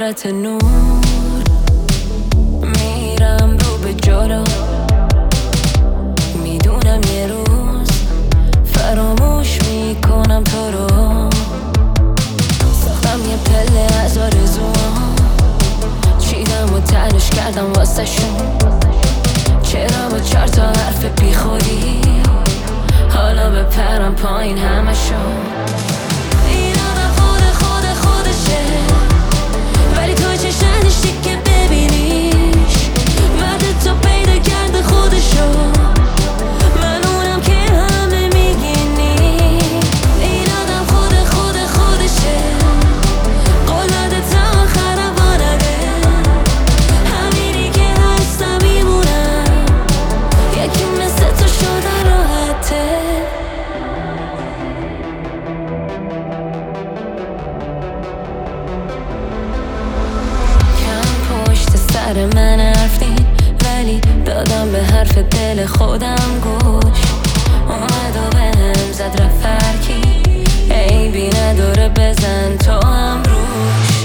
صورت نور میرم رو به جلو، میدونم یه روز فراموش میکنم تو رو. ساختم یه پله از آرزوام، چیدم و تنش کردم واسه شون. چرا با 4 تا حرف بی خودی حالا بپرم پایین همشون. این آدم خودشه، ولی تو چشم نداشتی که ببینیش. بعد تو پیدا کرده خودشو، من اونم که همه میگینی. این آدم خودشه، قول داده تا آخرم وانده. همینی که هستم میمونم، یکی مثل تو شده راحته. سر من حرف دین، ولی دادم به حرف دل خودم گوش. اومد و بهم زد رفت فرکی، عیبی نداره بزن تو هم روش.